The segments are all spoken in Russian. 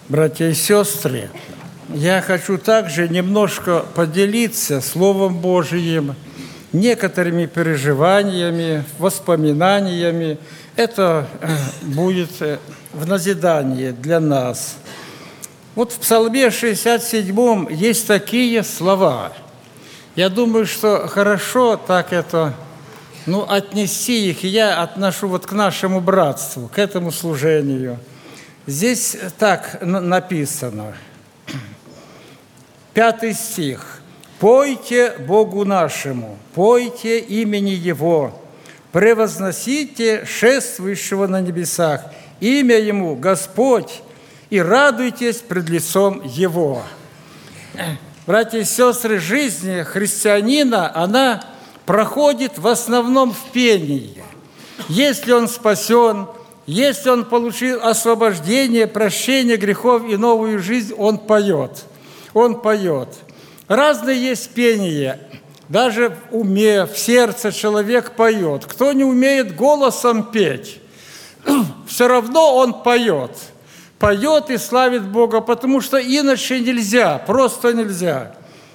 Братья и сестры, я хочу также немножко поделиться Словом Божиим, некоторыми переживаниями, воспоминаниями. Это будет в назидание для нас. Вот в Псалме 67 есть такие слова. Я думаю, что хорошо так это, отнести их, и я отношу вот к нашему братству, к этому служению. Здесь так написано, 5 стих. «Пойте Богу нашему, пойте имени Его, превозносите шествующего на небесах, имя Ему Господь, и радуйтесь пред лицом Его». Братья и сестры, жизнь христианина, она проходит в основном в пении. Если он спасен, если он получил освобождение, прощение грехов и новую жизнь, он поет. Он поет. Разные есть пения. Даже в уме, в сердце человек поет. Кто не умеет голосом петь, все равно он поет. Поет и славит Бога, потому что иначе нельзя, просто нельзя.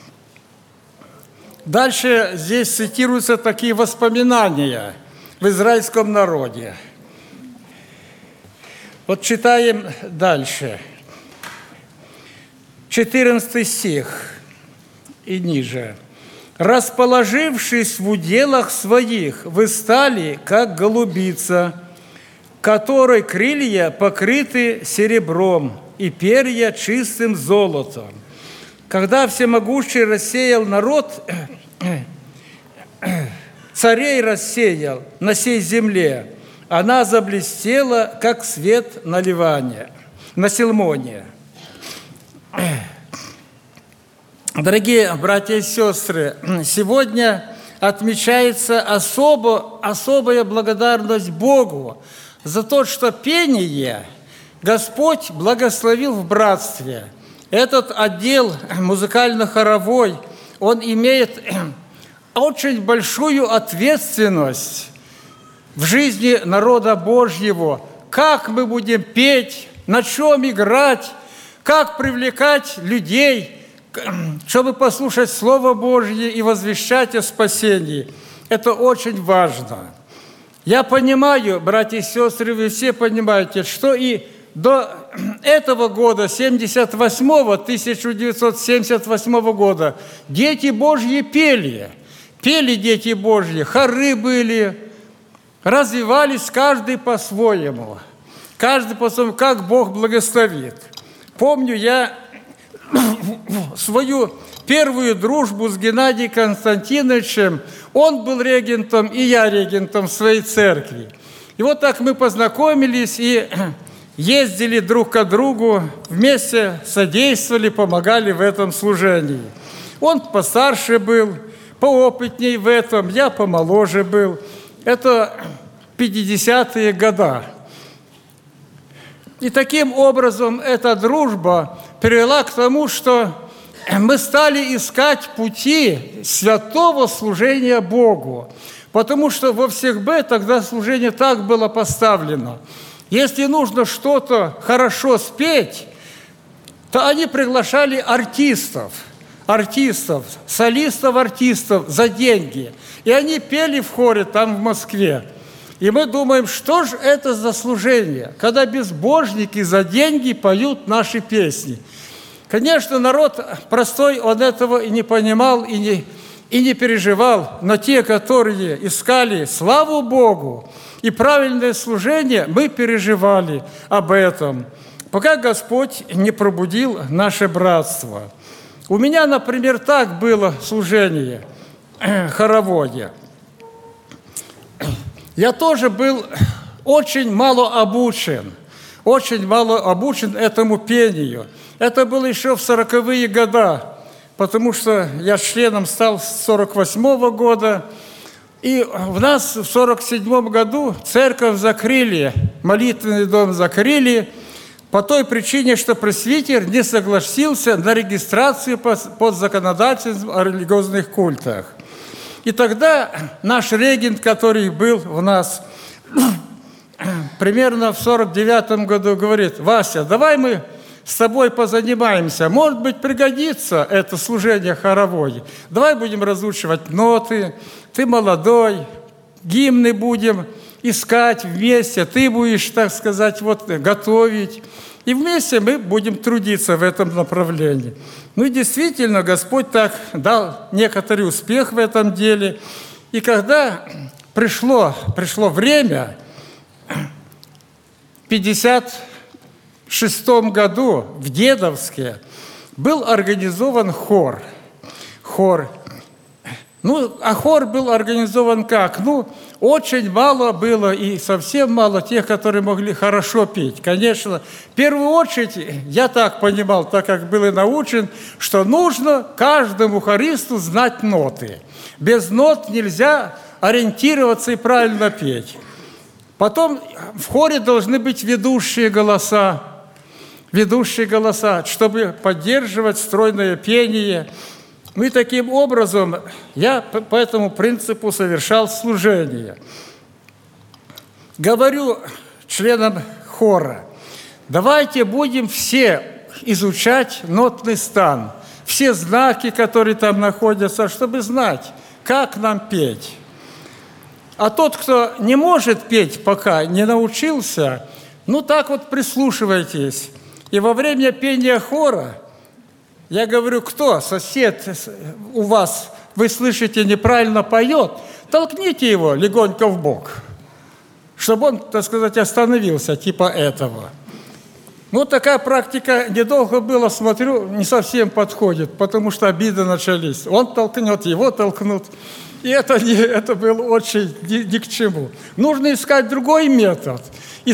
Дальше здесь цитируются такие воспоминания в израильском народе. Вот читаем дальше. 14 стих и ниже. «Расположившись в уделах своих, вы стали, как голубица, которой крылья покрыты серебром и перья чистым золотом. Когда всемогущий рассеял народ, царей рассеял на сей земле, она заблестела, как свет на Ливане, на Силмоне». Дорогие братья и сестры, сегодня отмечается особая благодарность Богу за то, что пение Господь благословил в братстве. Этот отдел музыкально-хоровой, он имеет очень большую ответственность в жизни народа Божьего. Как мы будем петь, на чем играть, как привлекать людей, чтобы послушать Слово Божье и возвещать о спасении. Это очень важно. Я понимаю, братья и сестры, вы все понимаете, что и до этого года, 1978 года, дети Божьи пели дети Божьи, хоры были, развивались каждый по-своему, как Бог благословит. Помню я свою первую дружбу с Геннадием Константиновичем. Он был регентом, и я регентом в своей церкви. И вот так мы познакомились и ездили друг к другу, вместе содействовали, помогали в этом служении. Он постарше был, поопытней в этом, я помоложе был. Это 50-е годы. И таким образом эта дружба привела к тому, что мы стали искать пути святого служения Богу, потому что во всех тогда служение так было поставлено. Если нужно что-то хорошо спеть, то они приглашали артистов, солистов за деньги. И они пели в хоре там в Москве. И мы думаем, что же это за служение, когда безбожники за деньги поют наши песни. Конечно, народ простой, он этого и не понимал, и не переживал, но те, которые искали славу Богу и правильное служение, мы переживали об этом, пока Господь не пробудил наше братство. У меня, например, так было служение хоровое. Я тоже был очень мало обучен этому пению. Это было еще в 40-е годы, потому что я членом стал с 48-го года. И в нас в 47-м году церковь закрыли, молитвенный дом закрыли, по той причине, что пресвитер не согласился на регистрацию под законодательством о религиозных культах. И тогда наш регент, который был у нас примерно в 49-м году, говорит: «Вася, давай мы с тобой позанимаемся. Может быть, пригодится это служение хоровое. Давай будем разучивать ноты. Ты молодой, гимны будем искать вместе. Ты будешь, так сказать, вот готовить. И вместе мы будем трудиться в этом направлении. Ну и действительно, Господь так дал некоторый успех в этом деле. И когда пришло время, в 1956 году в Дедовске был организован хор. Ну, а хор был организован как? Ну, очень мало было и совсем мало тех, которые могли хорошо петь. Конечно, в первую очередь, я так понимал, так как был и научен, что нужно каждому хористу знать ноты. Без нот нельзя ориентироваться и правильно петь. Потом в хоре должны быть ведущие голоса, чтобы поддерживать стройное пение. Ну и таким образом я по этому принципу совершал служение. Говорю членам хора, давайте будем все изучать нотный стан, все знаки, которые там находятся, чтобы знать, как нам петь. А тот, кто не может петь, пока не научился, ну так вот прислушивайтесь. И во время пения хора я говорю, кто сосед у вас, вы слышите, неправильно поет, толкните его легонько в бок, чтобы он, так сказать, остановился, типа этого. Ну, такая практика недолго была, смотрю, не совсем подходит, потому что обиды начались. Он толкнет, его толкнут. И это было очень ни к чему. Нужно искать другой метод.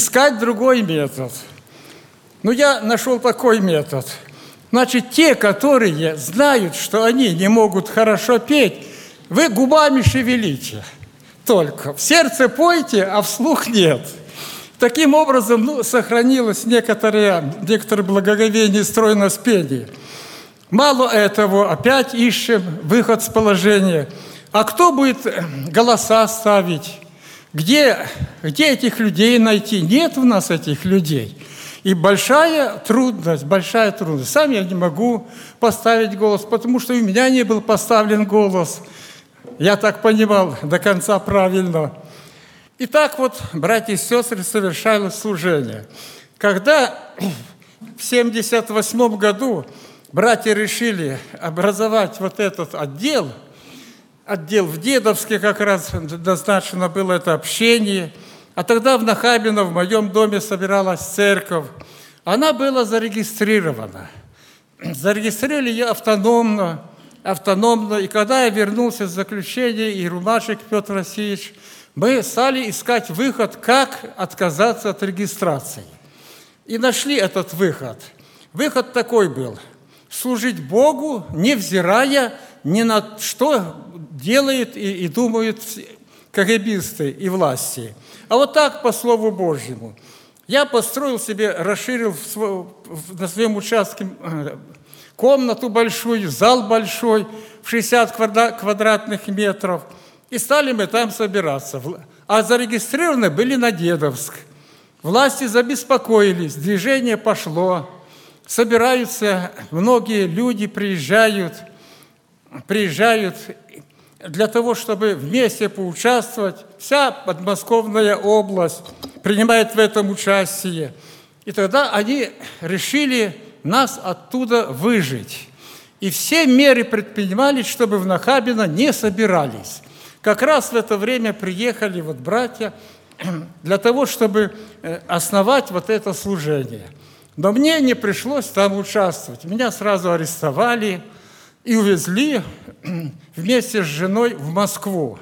Ну, я нашел такой метод. Значит, те, которые знают, что они не могут хорошо петь, вы губами шевелите только. В сердце пойте, а вслух нет. Таким образом, сохранилось некоторое благоговение и стройность пения. Мало этого, опять ищем выход с положения. А кто будет голоса ставить? Где этих людей найти? Нет у нас этих людей. И большая трудность. Сам я не могу поставить голос, потому что у меня не был поставлен голос. Я так понимал до конца правильно. И так вот, братья и сестры, совершали служение. Когда в 1978 году братья решили образовать вот этот отдел в Дедовске как раз назначено было это общение, а тогда в Нахабино, в моем доме, собиралась церковь. Она была зарегистрирована. Зарегистрировали ее автономно. И когда я вернулся с заключения, и Румашек Петр Васильевич, мы стали искать выход, как отказаться от регистрации. И нашли этот выход. Выход такой был: служить Богу, невзирая ни на что делают и думают КГБисты и власти. А вот так, по Слову Божьему. Я построил себе, расширил на своем участке комнату большую, зал большой, в 60 квадратных метров. И стали мы там собираться. А зарегистрированы были на Дедовск. Власти забеспокоились, движение пошло. Собираются, многие люди приезжают для того, чтобы вместе поучаствовать. Вся подмосковная область принимает в этом участие. И тогда они решили нас оттуда выжить. И все меры предпринимались, чтобы в Нахабино не собирались. Как раз в это время приехали вот братья для того, чтобы основать вот это служение. Но мне не пришлось там участвовать. Меня сразу арестовали и увезли вместе с женой в Москву.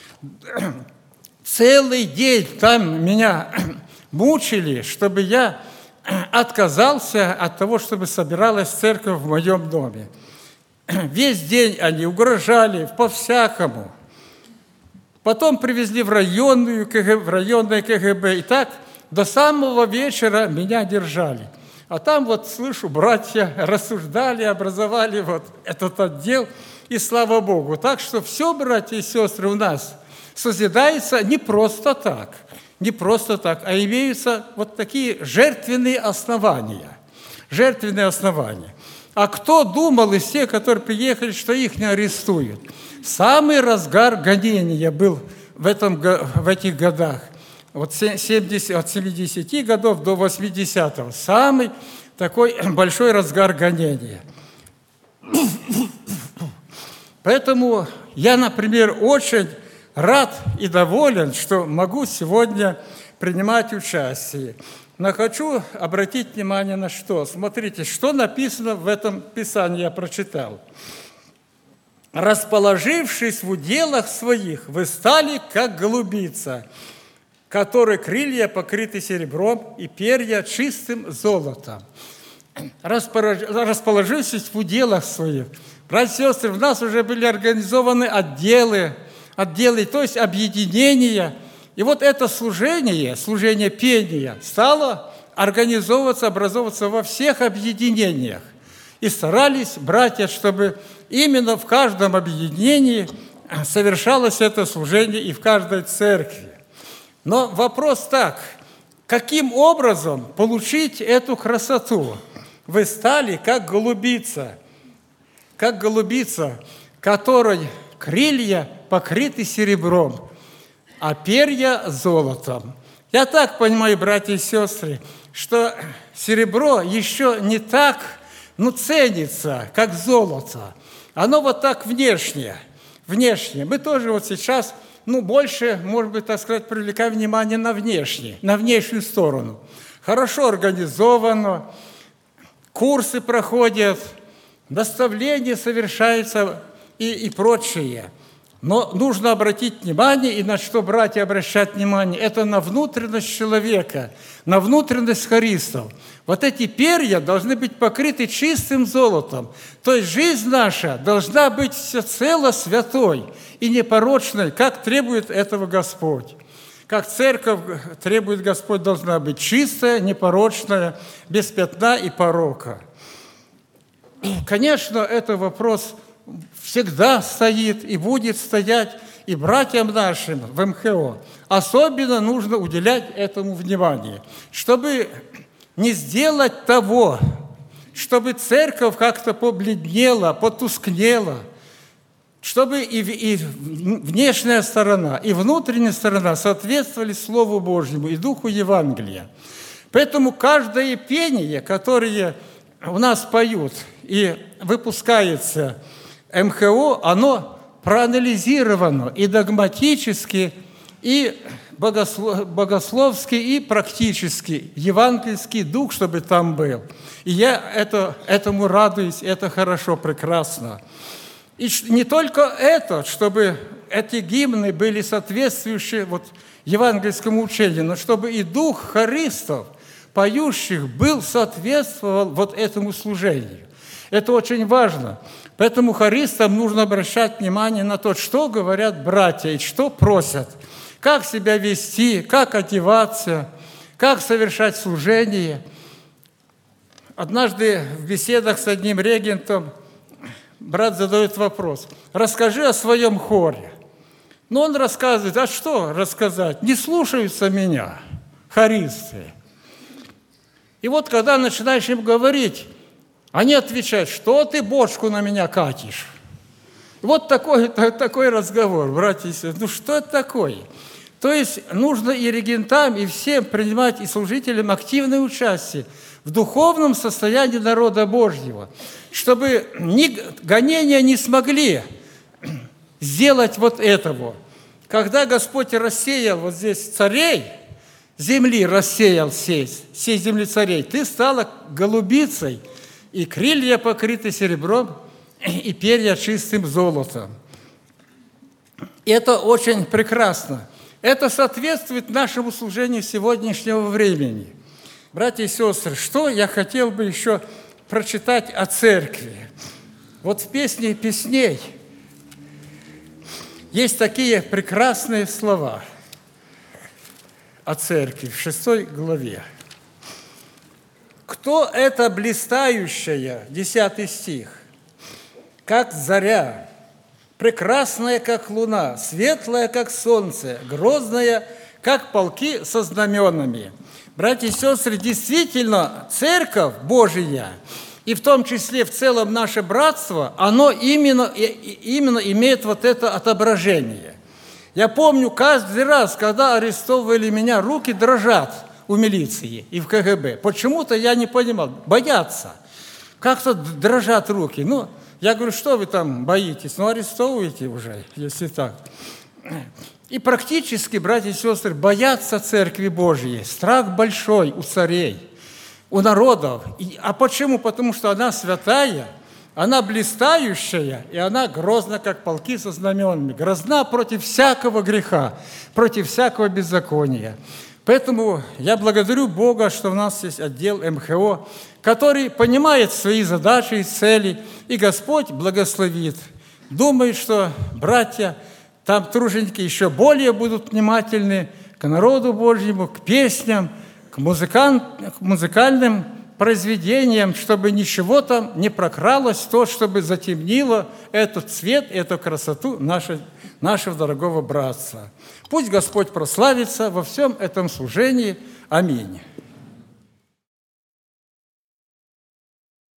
Целый день там меня мучили, чтобы я отказался от того, чтобы собиралась церковь в моем доме. Весь день они угрожали по-всякому. Потом привезли в районное КГБ. И так до самого вечера меня держали. А там вот, слышу, братья рассуждали, образовали вот этот отдел, и слава Богу. Так что все, братья и сестры, у нас созидается не просто так, а имеются вот такие жертвенные основания. жертвенное основание. А кто думал из тех, которые приехали, что их не арестуют? Самый разгар гонения был в этих годах. От 70 годов до 80-го. Самый такой большой разгар гонения. Поэтому я, например, очень рад и доволен, что могу сегодня принимать участие. Но хочу обратить внимание на что. Смотрите, что написано в этом Писании, я прочитал. «Расположившись в уделах своих, вы стали, как голубица, которой крылья покрыты серебром и перья чистым золотом». Расположившись в уделах своих. Братья и сестры, у нас уже были организованы отделы, то есть объединения. И вот это служение пения, стало организовываться, образовываться во всех объединениях. И старались братья, чтобы именно в каждом объединении совершалось это служение и в каждой церкви. Но вопрос так, каким образом получить эту красоту? Вы стали как голубица, которой крылья покрыты серебром, а перья золотом. Я так понимаю, братья и сестры, что серебро еще не так, ценится, как золото. Оно вот так внешне. Мы тоже вот сейчас, больше, может быть, так сказать, привлекаем внимание на внешнюю сторону. Хорошо организовано, курсы проходят, наставления совершаются и прочее. Но нужно обратить внимание, и на что братья обращают внимание, это на внутренность человека, на внутренность хористов. Вот эти перья должны быть покрыты чистым золотом. То есть жизнь наша должна быть всецело святой и непорочной, как требует этого Господь. Как церковь требует Господь, должна быть чистая, непорочная, без пятна и порока. Конечно, это вопрос всегда стоит и будет стоять, и братьям нашим в МХО особенно нужно уделять этому внимание, чтобы не сделать того, чтобы церковь как-то побледнела, потускнела, чтобы и внешняя сторона, и внутренняя сторона соответствовали Слову Божьему и Духу Евангелия. Поэтому каждое пение, которое у нас поют и выпускается МХО, оно проанализировано и догматически, и богословски, и практически. Евангельский дух, чтобы там был. И я этому радуюсь, это хорошо, прекрасно. И не только это, чтобы эти гимны были соответствующие евангельскому учению, но чтобы и дух хористов, поющих, соответствовал этому служению. Это очень важно. Поэтому хористам нужно обращать внимание на то, что говорят братья и что просят, как себя вести, как одеваться, как совершать служение. Однажды в беседах с одним регентом брат задает вопрос: «Расскажи о своем хоре». Но он рассказывает: а что рассказать? Не слушаются меня хористы. И вот когда начинаешь им говорить, они отвечают: что ты бочку на меня катишь? Вот такой разговор, братья и сестры. Что это такое? То есть нужно и регентам, и всем принимать, и служителям активное участие в духовном состоянии народа Божьего, чтобы гонения не смогли сделать этого. Когда Господь рассеял здесь царей, земли рассеял сей земли царей, ты стала голубицей, и крылья покрыты серебром, и перья чистым золотом. И это очень прекрасно. Это соответствует нашему служению сегодняшнего времени. Братья и сестры, что я хотел бы еще прочитать о церкви. В «Песне песней» есть такие прекрасные слова о церкви в 6 главе. «Кто это блистающая?» 10 стих. «Как заря, прекрасная, как луна, светлая, как солнце, грозная, как полки со знаменами. Братья и сестры, действительно, Церковь Божия, и в том числе в целом наше братство, оно именно имеет вот это отображение. Я помню, каждый раз, когда арестовывали меня, руки дрожат у милиции и в КГБ. Почему-то я не понимал, боятся. Как-то дрожат руки. Ну, я говорю, что вы там боитесь? Ну, арестовывайте уже, если так. И практически, братья и сестры, боятся Церкви Божьей. Страх большой у царей, у народов. А почему? Потому что она святая, она блистающая, и она грозна, как полки со знаменами. Грозна против всякого греха, против всякого беззакония. Поэтому я благодарю Бога, что у нас есть отдел МХО, который понимает свои задачи и цели, и Господь благословит. Думаю, что братья там труженики еще более будут внимательны к народу Божьему, к песням, к музыкальным произведениям, чтобы ничего там не прокралось, то, чтобы затемнило этот цвет, эту красоту нашего дорогого братства. Пусть Господь прославится во всем этом служении. Аминь.